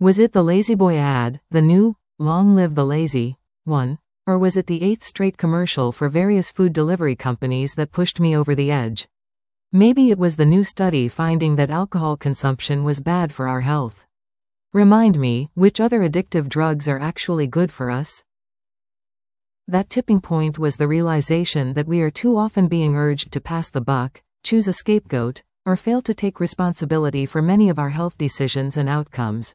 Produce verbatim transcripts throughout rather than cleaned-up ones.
Was it the La-Z-Boy ad, the new, "Long Live the Lazy" one, or was it the eighth straight commercial for various food delivery companies that pushed me over the edge? Maybe it was the new study finding that alcohol consumption was bad for our health. Remind me, which other addictive drugs are actually good for us? That tipping point was the realization that we are too often being urged to pass the buck, choose a scapegoat, or fail to take responsibility for many of our health decisions and outcomes.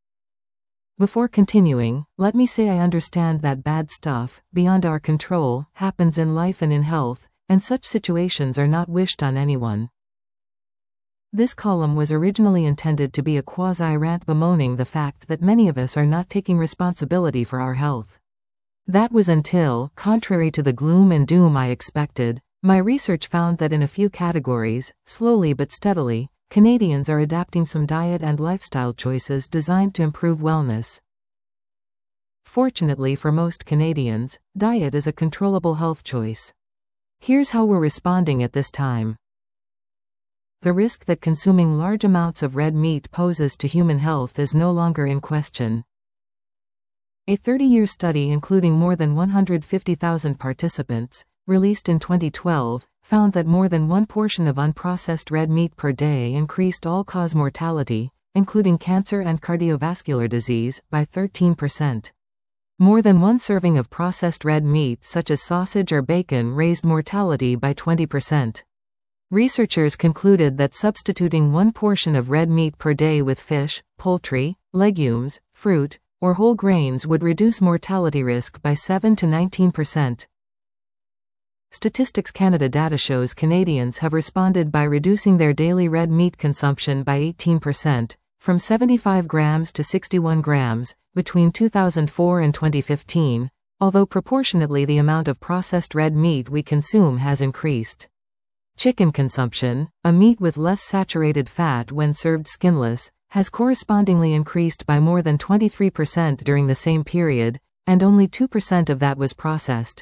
Before continuing, let me say I understand that bad stuff, beyond our control, happens in life and in health, and such situations are not wished on anyone. This column was originally intended to be a quasi-rant bemoaning the fact that many of us are not taking responsibility for our health. That was until, contrary to the gloom and doom I expected, my research found that in a few categories, slowly but steadily, Canadians are adapting some diet and lifestyle choices designed to improve wellness. Fortunately for most Canadians, diet is a controllable health choice. Here's how we're responding at this time. The risk that consuming large amounts of red meat poses to human health is no longer in question. A thirty-year study including more than one hundred fifty thousand participants, released in twenty twelve, found that more than one portion of unprocessed red meat per day increased all-cause mortality, including cancer and cardiovascular disease, by thirteen percent. More than one serving of processed red meat such as sausage or bacon raised mortality by twenty percent. Researchers concluded that substituting one portion of red meat per day with fish, poultry, legumes, fruit, or whole grains would reduce mortality risk by seven to nineteen percent. Statistics Canada data shows Canadians have responded by reducing their daily red meat consumption by eighteen percent, from seventy-five grams to sixty-one grams, between two thousand four and twenty fifteen, although proportionately the amount of processed red meat we consume has increased. Chicken consumption, a meat with less saturated fat when served skinless, has correspondingly increased by more than twenty-three percent during the same period, and only two percent of that was processed.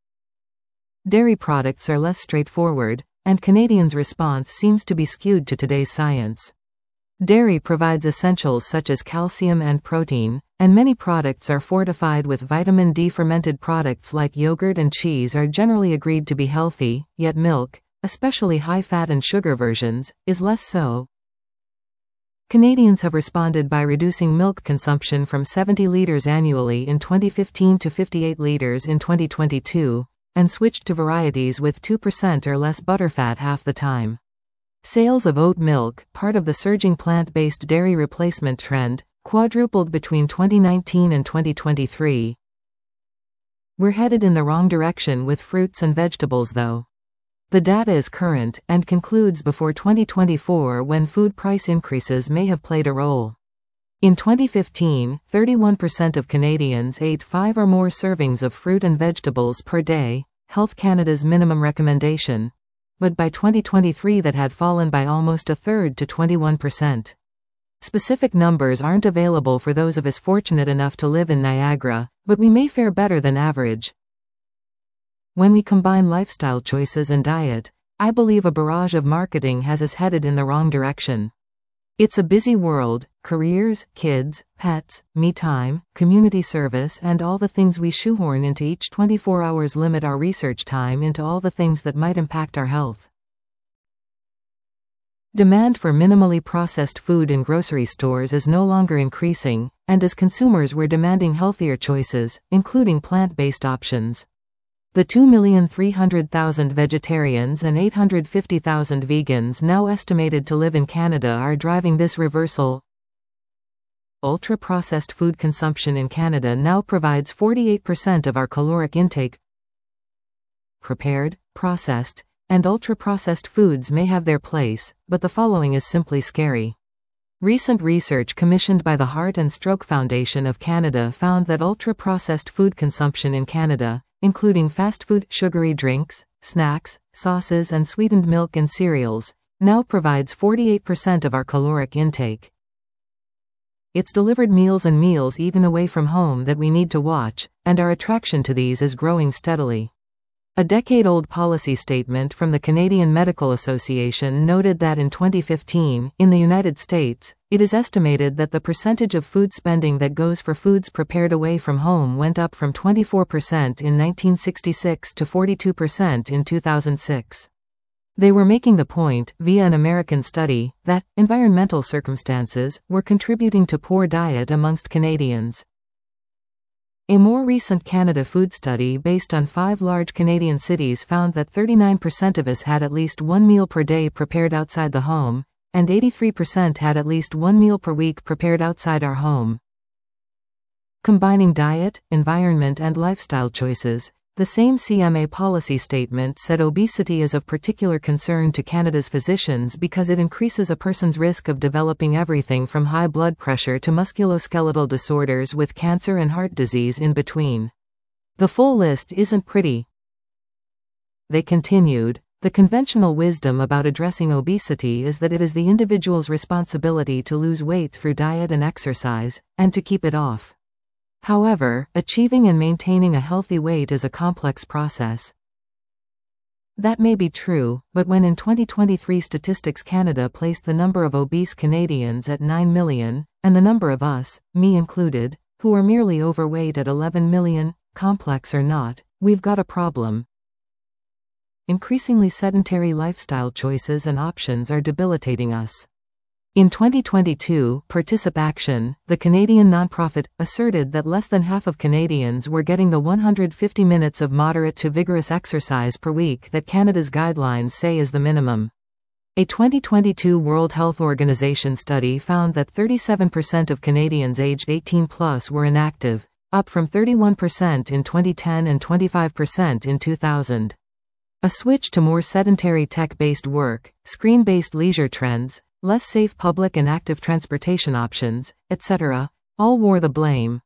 Dairy products are less straightforward, and Canadians' response seems to be skewed to today's science. Dairy provides essentials such as calcium and protein, and many products are fortified with vitamin D. Fermented products like yogurt and cheese are generally agreed to be healthy, yet milk, especially high-fat and sugar versions, is less so. Canadians have responded by reducing milk consumption from seventy liters annually in twenty fifteen to fifty-eight liters in twenty twenty-two, and switched to varieties with two percent or less butterfat half the time. Sales of oat milk, part of the surging plant-based dairy replacement trend, quadrupled between twenty nineteen and twenty twenty-three. We're headed in the wrong direction with fruits and vegetables though. The data is current, and concludes before twenty twenty-four when food price increases may have played a role. In twenty fifteen, thirty-one percent of Canadians ate five or more servings of fruit and vegetables per day, Health Canada's minimum recommendation. But by twenty twenty-three that had fallen by almost a third to twenty-one percent. Specific numbers aren't available for those of us fortunate enough to live in Niagara, but we may fare better than average. When we combine lifestyle choices and diet, I believe a barrage of marketing has us headed in the wrong direction. It's a busy world: careers, kids, pets, me time, community service, and all the things we shoehorn into each twenty-four hours limit our research time into all the things that might impact our health. Demand for minimally processed food in grocery stores is no longer increasing, and as consumers we're demanding healthier choices, including plant-based options. The two million three hundred thousand vegetarians and eight hundred fifty thousand vegans now estimated to live in Canada are driving this reversal. Ultra-processed food consumption in Canada now provides forty-eight percent of our caloric intake. Prepared, processed, and ultra-processed foods may have their place, but the following is simply scary. Recent research commissioned by the Heart and Stroke Foundation of Canada found that ultra-processed food consumption in Canada, including fast food, sugary drinks, snacks, sauces and sweetened milk and cereals, now provides forty-eight percent of our caloric intake. It's delivered meals and meals eaten away from home that we need to watch, and our attraction to these is growing steadily. A decade-old policy statement from the Canadian Medical Association noted that in twenty fifteen, in the United States, it is estimated that the percentage of food spending that goes for foods prepared away from home went up from twenty-four percent in nineteen sixty-six to forty-two percent in two thousand six. They were making the point, via an American study, that environmental circumstances were contributing to poor diet amongst Canadians. A more recent Canada Food study based on five large Canadian cities found that thirty-nine percent of us had at least one meal per day prepared outside the home, and eighty-three percent had at least one meal per week prepared outside our home. Combining diet, environment and lifestyle choices, the same C M A policy statement said obesity is of particular concern to Canada's physicians because it increases a person's risk of developing everything from high blood pressure to musculoskeletal disorders with cancer and heart disease in between. The full list isn't pretty. They continued, the conventional wisdom about addressing obesity is that it is the individual's responsibility to lose weight through diet and exercise, and to keep it off. However, achieving and maintaining a healthy weight is a complex process. That may be true, but when in twenty twenty-three Statistics Canada placed the number of obese Canadians at nine million, and the number of us, me included, who are merely overweight at eleven million, complex or not, we've got a problem. Increasingly sedentary lifestyle choices and options are debilitating us. In twenty twenty-two, ParticipAction, the Canadian nonprofit, asserted that less than half of Canadians were getting the one hundred fifty minutes of moderate to vigorous exercise per week that Canada's guidelines say is the minimum. A twenty twenty-two World Health Organization study found that thirty-seven percent of Canadians aged eighteen plus were inactive, up from thirty-one percent in twenty ten and twenty-five percent in two thousand. A switch to more sedentary tech-based work, screen-based leisure trends, less safe public and active transportation options, et cetera, all wore the blame.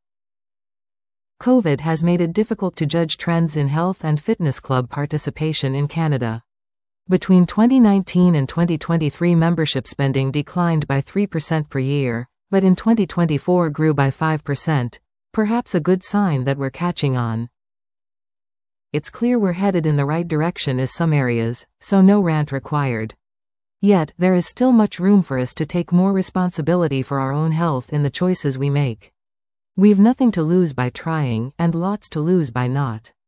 COVID has made it difficult to judge trends in health and fitness club participation in Canada. Between twenty nineteen and twenty twenty-three, membership spending declined by three percent per year, but in twenty twenty-four grew by five percent, perhaps a good sign that we're catching on. It's clear we're headed in the right direction in some areas, so no rant required. Yet, there is still much room for us to take more responsibility for our own health in the choices we make. We've nothing to lose by trying, and lots to lose by not.